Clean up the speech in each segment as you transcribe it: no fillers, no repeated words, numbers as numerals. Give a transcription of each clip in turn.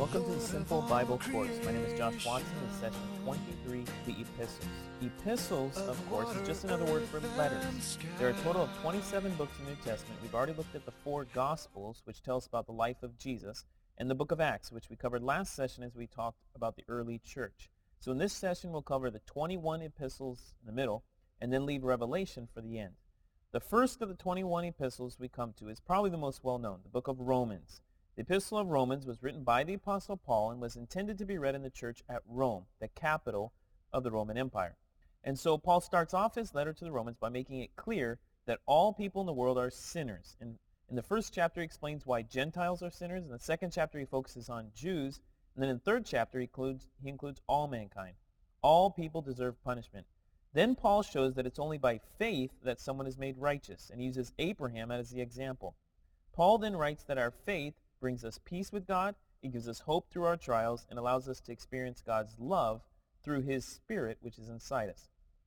Welcome to the Simple Bible Course. My name is Josh Watson. This is session 23, the Epistles. Epistles, of course, is just another word for letters. There are a total of 27 books in the New Testament. We've already looked at the 4 Gospels, which tell us about the life of Jesus, and the book of Acts, which we covered last session as we talked about the early church. So in this session, we'll cover the 21 epistles in the middle, and then leave Revelation for the end. The first of the 21 epistles we come to is probably the most well-known, the book of Romans. The Epistle of Romans was written by the Apostle Paul and was intended to be read in the church at Rome, the capital of the Roman Empire. And so Paul starts off his letter to the Romans by making it clear that all people in the world are sinners. In the first chapter, he explains why Gentiles are sinners. In the second chapter, he focuses on Jews. And then in the third chapter, he includes all mankind. All people deserve punishment. Then Paul shows that it's only by faith that someone is made righteous, and he uses Abraham as the example. Paul then writes that our faith brings us peace with God, it gives us hope through our trials, and allows us to experience God's love through his Spirit, which is inside us.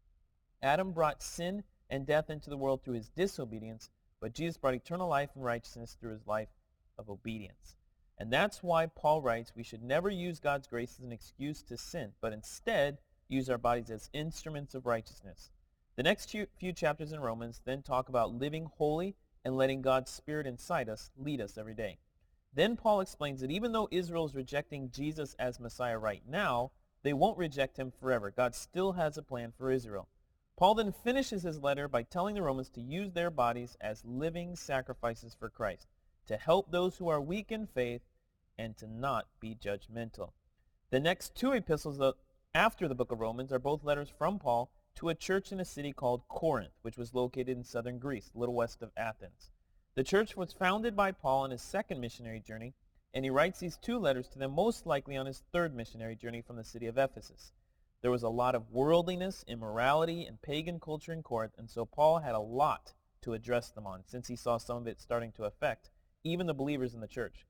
Adam brought sin and death into the world through his disobedience, but Jesus brought eternal life and righteousness through his life of obedience. And that's why Paul writes we should never use God's grace as an excuse to sin, but instead use our bodies as instruments of righteousness. The next few chapters in Romans then talk about living holy and letting God's Spirit inside us lead us every day. Then Paul explains that even though Israel is rejecting Jesus as Messiah right now, they won't reject him forever. God still has a plan for Israel. Paul then finishes his letter by telling the Romans to use their bodies as living sacrifices for Christ, to help those who are weak in faith, and to not be judgmental. The next 2 epistles after the book of Romans are both letters from Paul to a church in a city called Corinth, which was located in southern Greece, a little west of Athens. The church was founded by Paul on his second missionary journey, and he writes these 2 letters to them most likely on his third missionary journey from the city of Ephesus. There was a lot of worldliness, immorality, and pagan culture in Corinth, and so Paul had a lot to address them on, since he saw some of it starting to affect even the believers in the church.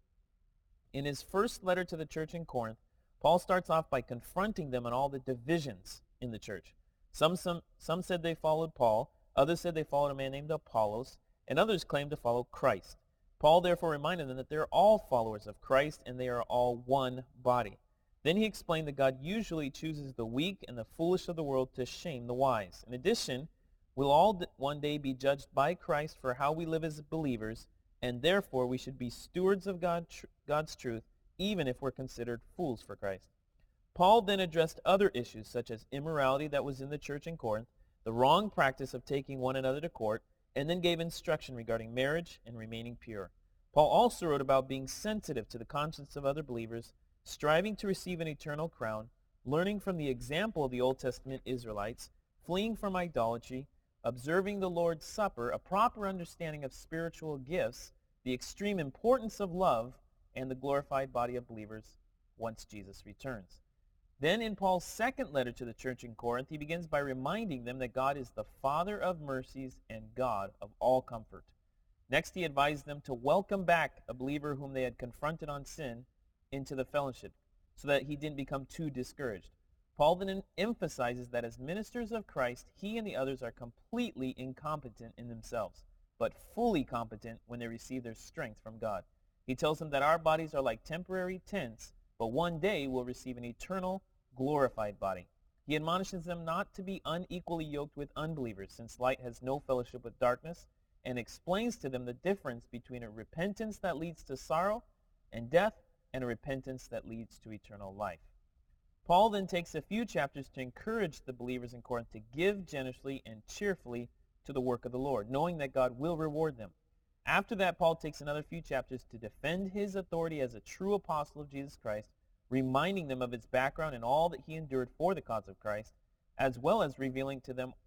In his first letter to the church in Corinth, Paul starts off by confronting them on all the divisions in the church. Some said they followed Paul, others said they followed a man named Apollos, and others claimed to follow Christ. Paul therefore reminded them that they are all followers of Christ and they are all one body. Then he explained that God usually chooses the weak and the foolish of the world to shame the wise. In addition, we'll all one day be judged by Christ for how we live as believers, and therefore we should be stewards of God's truth, even if we're considered fools for Christ. Paul then addressed other issues such as immorality that was in the church in Corinth, the wrong practice of taking one another to court, and then gave instruction regarding marriage and remaining pure. Paul also wrote about being sensitive to the conscience of other believers, striving to receive an eternal crown, learning from the example of the Old Testament Israelites, fleeing from idolatry, observing the Lord's Supper, a proper understanding of spiritual gifts, the extreme importance of love, and the glorified body of believers once Jesus returns. Then in Paul's second letter to the church in Corinth, he begins by reminding them that God is the Father of mercies and God of all comfort. Next, he advised them to welcome back a believer whom they had confronted on sin into the fellowship so that he didn't become too discouraged. Paul then emphasizes that as ministers of Christ, he and the others are completely incompetent in themselves, but fully competent when they receive their strength from God. He tells them that our bodies are like temporary tents, but one day we'll receive an eternal, glorified body. He admonishes them not to be unequally yoked with unbelievers, since light has no fellowship with darkness, and explains to them the difference between a repentance that leads to sorrow and death and a repentance that leads to eternal life. Paul then takes a few chapters to encourage the believers in Corinth to give generously and cheerfully to the work of the Lord, knowing that God will reward them. After that, Paul takes another few chapters to defend his authority as a true apostle of Jesus Christ, reminding them of his background and all that he endured for the cause of Christ, as well as revealing to them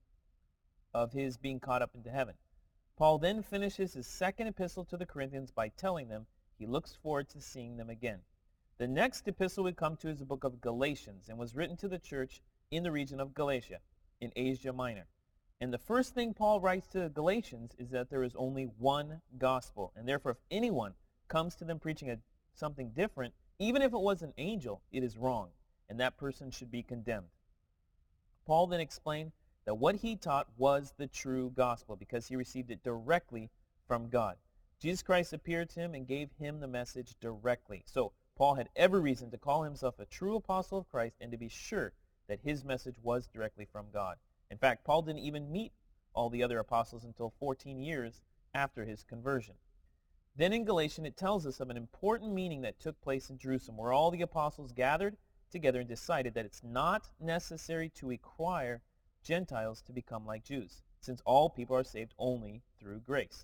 of his being caught up into heaven. Paul then finishes his second epistle to the Corinthians by telling them he looks forward to seeing them again. The next epistle we come to is the book of Galatians, and was written to the church in the region of Galatia, in Asia Minor. And the first thing Paul writes to the Galatians is that there is only one gospel, and therefore if anyone comes to them preaching something different, even if it was an angel, it is wrong, and that person should be condemned. Paul then explained that what he taught was the true gospel because he received it directly from God. Jesus Christ appeared to him and gave him the message directly. So Paul had every reason to call himself a true apostle of Christ and to be sure that his message was directly from God. In fact, Paul didn't even meet all the other apostles until 14 years after his conversion. Then in Galatians, it tells us of an important meeting that took place in Jerusalem, where all the apostles gathered together and decided that it's not necessary to require Gentiles to become like Jews, since all people are saved only through grace,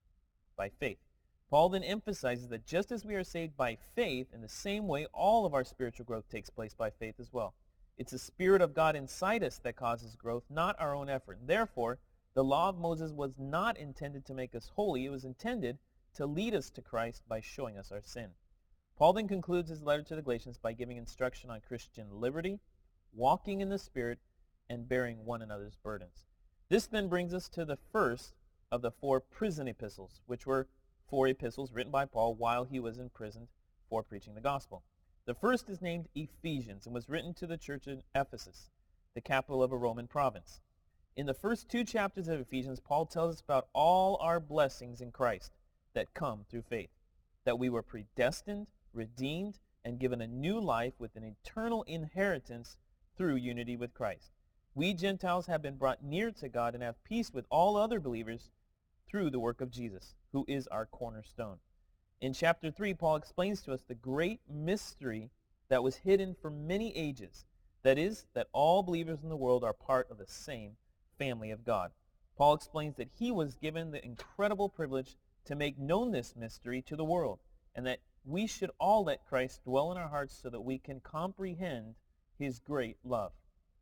by faith. Paul then emphasizes that just as we are saved by faith, in the same way all of our spiritual growth takes place by faith as well. It's the Spirit of God inside us that causes growth, not our own effort. Therefore, the law of Moses was not intended to make us holy. It was intended to lead us to Christ by showing us our sin. Paul then concludes his letter to the Galatians by giving instruction on Christian liberty, walking in the Spirit, and bearing one another's burdens. This then brings us to the first of the 4 prison epistles, which were 4 epistles written by Paul while he was imprisoned for preaching the gospel. The first is named Ephesians and was written to the church in Ephesus, the capital of a Roman province. In the first 2 chapters of Ephesians, Paul tells us about all our blessings in Christ that come through faith, that we were predestined, redeemed, and given a new life with an eternal inheritance through unity with Christ. We Gentiles have been brought near to God and have peace with all other believers through the work of Jesus, who is our cornerstone. In chapter 3, Paul explains to us the great mystery that was hidden for many ages. That is, that all believers in the world are part of the same family of God. Paul explains that he was given the incredible privilege to make known this mystery to the world, and that we should all let Christ dwell in our hearts so that we can comprehend his great love.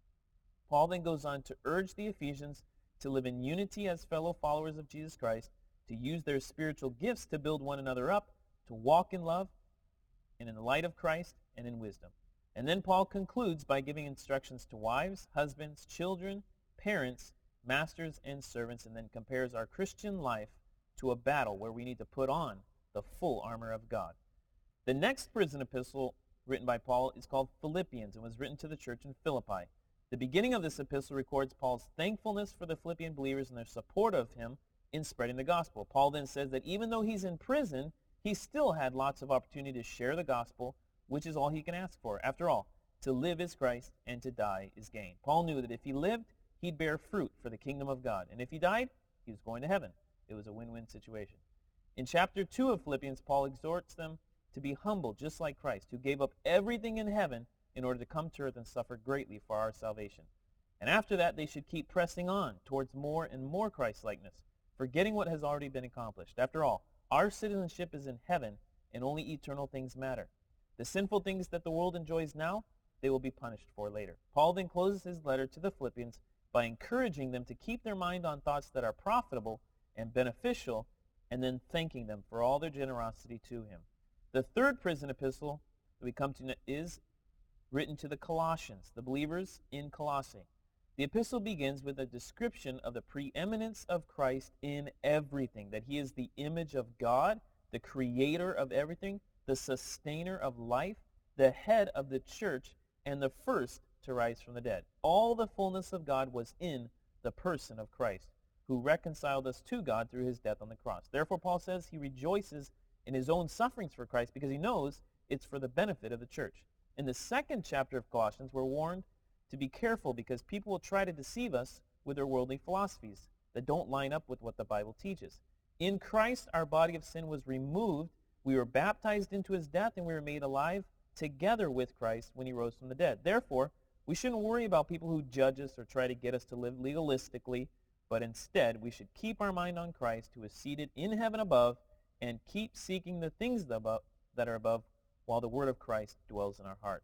Paul then goes on to urge the Ephesians to live in unity as fellow followers of Jesus Christ, to use their spiritual gifts to build one another up, to walk in love and in the light of Christ and in wisdom. And then Paul concludes by giving instructions to wives, husbands, children, parents, masters, and servants, and then compares our Christian life to a battle where we need to put on the full armor of God. The next prison epistle written by Paul is called Philippians and was written to the church in Philippi. The beginning of this epistle records Paul's thankfulness for the Philippian believers and their support of him in spreading the gospel. Paul then says that even though he's in prison, he still had lots of opportunity to share the gospel, which is all he can ask for. After all, to live is Christ and to die is gain. Paul knew that if he lived, he'd bear fruit for the kingdom of God. And if he died, he was going to heaven. It was a win-win situation. In chapter 2 of Philippians, Paul exhorts them to be humble, just like Christ, who gave up everything in heaven in order to come to earth and suffer greatly for our salvation. And after that, they should keep pressing on towards more and more Christ-likeness, forgetting what has already been accomplished. After all, our citizenship is in heaven, and only eternal things matter. The sinful things that the world enjoys now, they will be punished for later. Paul then closes his letter to the Philippians by encouraging them to keep their mind on thoughts that are profitable and beneficial, and then thanking them for all their generosity to him. The third prison epistle that we come to is written to the Colossians, the believers in Colossae. The epistle begins with a description of the preeminence of Christ in everything, that he is the image of God, the creator of everything, the sustainer of life, the head of the church, and the first to rise from the dead. All the fullness of God was in the person of Christ, who reconciled us to God through his death on the cross. Therefore, Paul says he rejoices in his own sufferings for Christ because he knows it's for the benefit of the church. In the second chapter of Colossians, we're warned to be careful because people will try to deceive us with their worldly philosophies that don't line up with what the Bible teaches. In Christ, our body of sin was removed. We were baptized into his death, and we were made alive together with Christ when he rose from the dead. Therefore, we shouldn't worry about people who judge us or try to get us to live legalistically, but instead we should keep our mind on Christ, who is seated in heaven above, and keep seeking the things that are above, while the word of Christ dwells in our heart.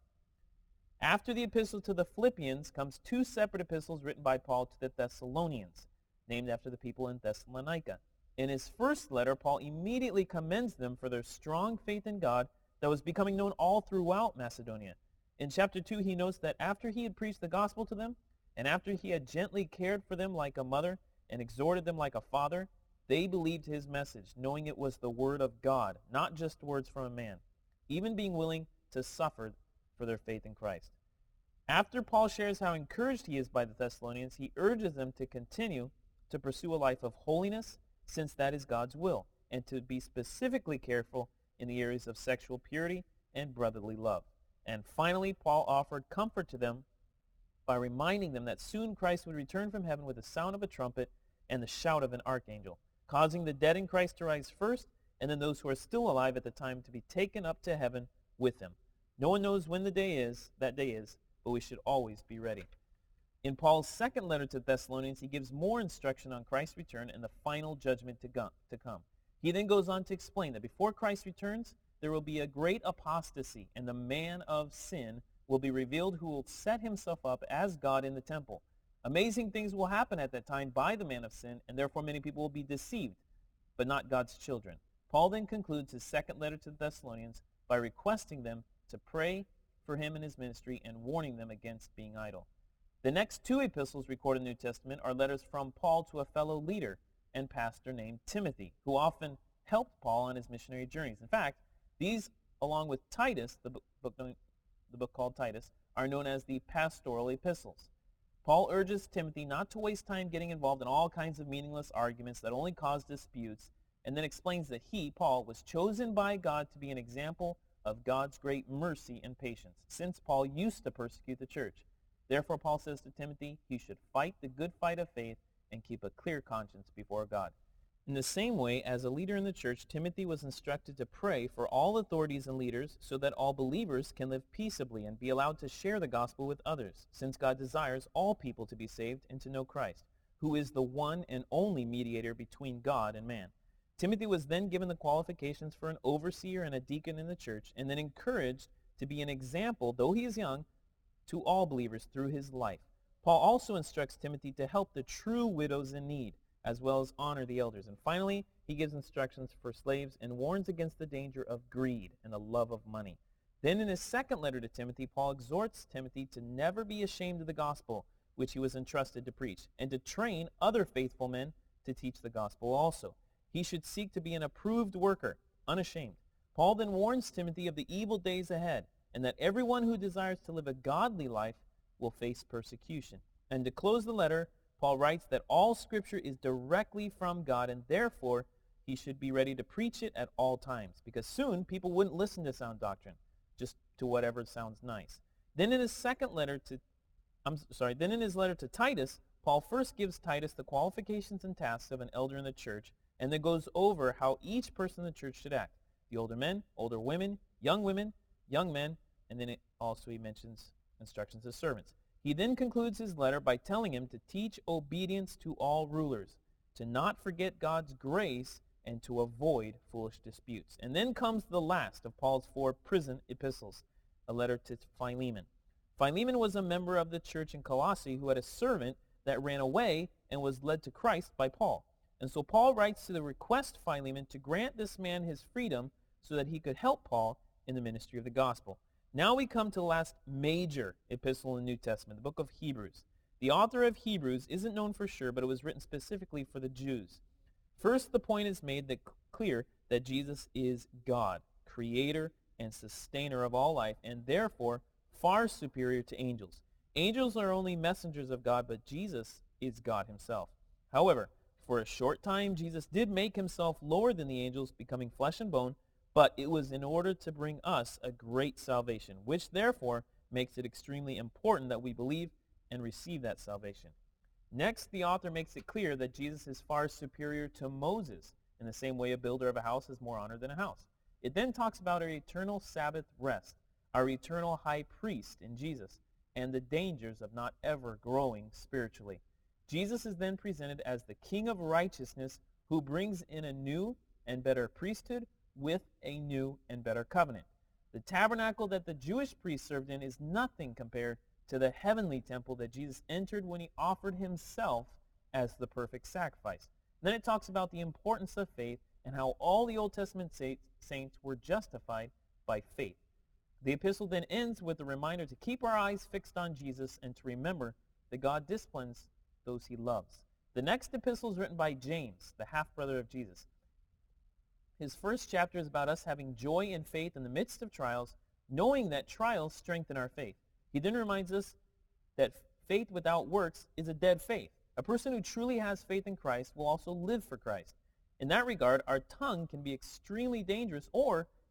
After the epistle to the Philippians comes 2 separate epistles written by Paul to the Thessalonians, named after the people in Thessalonica. In his first letter, Paul immediately commends them for their strong faith in God that was becoming known all throughout Macedonia. In chapter 2, he notes that after he had preached the gospel to them, and after he had gently cared for them like a mother and exhorted them like a father, they believed his message, knowing it was the word of God, not just words from a man, even being willing to suffer for their faith in Christ. After Paul shares how encouraged he is by the Thessalonians, he urges them to continue to pursue a life of holiness, since that is God's will, and to be specifically careful in the areas of sexual purity and brotherly love. And finally, Paul offered comfort to them by reminding them that soon Christ would return from heaven with the sound of a trumpet and the shout of an archangel, causing the dead in Christ to rise first, and then those who are still alive at the time to be taken up to heaven with him. No one knows when that day is, but we should always be ready. In Paul's second letter to Thessalonians, he gives more instruction on Christ's return and the final judgment to come. He then goes on to explain that before Christ returns, there will be a great apostasy, and the man of sin will be revealed, who will set himself up as God in the temple. Amazing things will happen at that time by the man of sin, and therefore many people will be deceived, but not God's children. Paul then concludes his second letter to the Thessalonians by requesting them to pray for him and his ministry and warning them against being idle. The next two epistles recorded in the New Testament are letters from Paul to a fellow leader and pastor named Timothy, who often helped Paul on his missionary journeys. In fact, these, along with Titus, the book called Titus, are known as the pastoral epistles. Paul urges Timothy not to waste time getting involved in all kinds of meaningless arguments that only cause disputes, and then explains that he, Paul, was chosen by God to be an example of God's great mercy and patience, since Paul used to persecute the church. Therefore, Paul says to Timothy, he should fight the good fight of faith and keep a clear conscience before God. In the same way, as a leader in the church, Timothy was instructed to pray for all authorities and leaders so that all believers can live peaceably and be allowed to share the gospel with others, since God desires all people to be saved and to know Christ, who is the one and only mediator between God and man. Timothy was then given the qualifications for an overseer and a deacon in the church, and then encouraged to be an example, though he is young, to all believers through his life. Paul also instructs Timothy to help the true widows in need, as well as honor the elders. And finally, he gives instructions for slaves and warns against the danger of greed and the love of money. Then in his second letter to Timothy, Paul exhorts Timothy to never be ashamed of the gospel which he was entrusted to preach, and to train other faithful men to teach the gospel also. He should seek to be an approved worker, unashamed. Paul then warns Timothy of the evil days ahead, and that everyone who desires to live a godly life will face persecution. And to close the letter, Paul writes that all Scripture is directly from God, and therefore he should be ready to preach it at all times, because soon people wouldn't listen to sound doctrine, just to whatever sounds nice. Then in his letter to Titus, Paul first gives Titus the qualifications and tasks of an elder in the church, and then goes over how each person in the church should act. The older men, older women, young men, and then he mentions instructions as servants. He then concludes his letter by telling him to teach obedience to all rulers, to not forget God's grace, and to avoid foolish disputes. And then comes the last of Paul's 4 prison epistles, a letter to Philemon. Philemon was a member of the church in Colossae who had a servant that ran away and was led to Christ by Paul. And so Paul writes to request Philemon to grant this man his freedom so that he could help Paul in the ministry of the gospel. Now we come to the last major epistle in the New Testament, the book of Hebrews. The author of Hebrews isn't known for sure, but it was written specifically for the Jews. First, the point is made clear that Jesus is God, creator and sustainer of all life, and therefore far superior to angels. Angels are only messengers of God, but Jesus is God himself. However, for a short time, Jesus did make himself lower than the angels, becoming flesh and bone, but it was in order to bring us a great salvation, which therefore makes it extremely important that we believe and receive that salvation. Next, the author makes it clear that Jesus is far superior to Moses, in the same way a builder of a house is more honored than a house. It then talks about our eternal Sabbath rest, our eternal high priest in Jesus, and the dangers of not ever growing spiritually. Jesus is then presented as the King of righteousness who brings in a new and better priesthood with a new and better covenant. The tabernacle that the Jewish priests served in is nothing compared to the heavenly temple that Jesus entered when he offered himself as the perfect sacrifice. Then it talks about the importance of faith and how all the Old Testament saints were justified by faith. The epistle then ends with a reminder to keep our eyes fixed on Jesus and to remember that God disciplines those he loves. The next epistle is written by James, the half-brother of Jesus. His first chapter is about us having joy and faith in the midst of trials, knowing that trials strengthen our faith. He then reminds us that faith without works is a dead faith. A person who truly has faith in Christ will also live for Christ. In that regard, our tongue can be extremely dangerous, or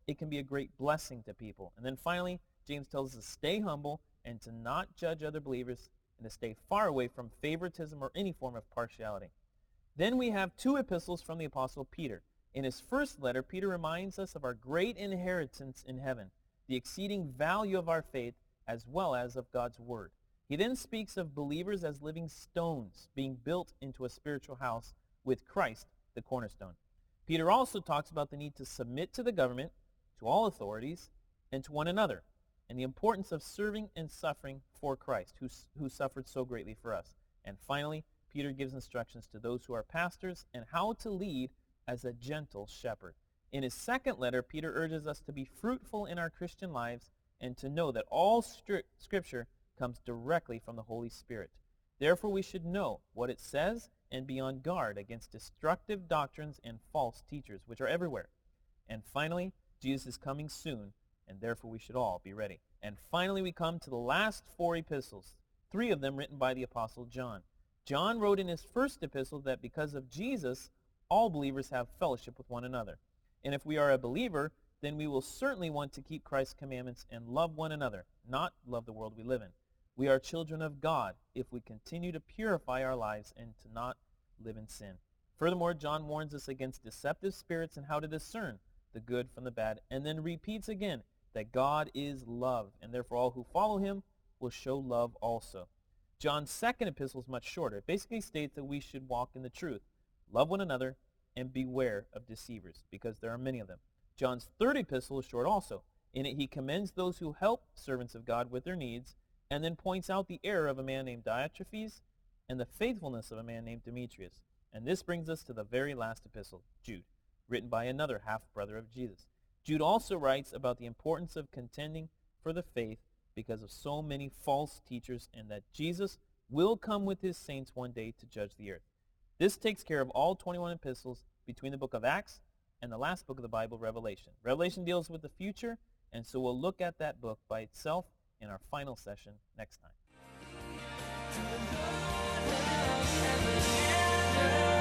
it can be a great blessing to people. And then finally, James tells us to stay humble and to not judge other believers and to stay far away from favoritism or any form of partiality. Then we have two epistles from the Apostle Peter. In his first letter, Peter reminds us of our great inheritance in heaven, the exceeding value of our faith, as well as of God's word. He then speaks of believers as living stones being built into a spiritual house with Christ, the cornerstone. Peter also talks about the need to submit to the government, to all authorities, and to one another, and the importance of serving and suffering for Christ, who suffered so greatly for us. And finally, Peter gives instructions to those who are pastors and how to lead as a gentle shepherd. In his second letter, Peter urges us to be fruitful in our Christian lives and to know that all Scripture comes directly from the Holy Spirit. Therefore, we should know what it says and be on guard against destructive doctrines and false teachers, which are everywhere. And finally, Jesus is coming soon, and therefore we should all be ready. And finally, we come to the last four epistles, three of them written by the Apostle John. John wrote in his first epistle that because of Jesus, all believers have fellowship with one another. And if we are a believer, then we will certainly want to keep Christ's commandments and love one another, not love the world we live in. We are children of God if we continue to purify our lives and to not live in sin. Furthermore, John warns us against deceptive spirits and how to discern the good from the bad, and then repeats again that God is love, and therefore all who follow him will show love also. John's second epistle is much shorter. It basically states that we should walk in the truth, love one another, and beware of deceivers, because there are many of them. John's third epistle is short also. In it he commends those who help servants of God with their needs, and then points out the error of a man named Diotrephes and the faithfulness of a man named Demetrius. And this brings us to the very last epistle, Jude, written by another half-brother of Jesus. Jude also writes about the importance of contending for the faith because of so many false teachers, and that Jesus will come with his saints one day to judge the earth. This takes care of all 21 epistles between the book of Acts and the last book of the Bible, Revelation. Revelation deals with the future, and so we'll look at that book by itself in our final session next time.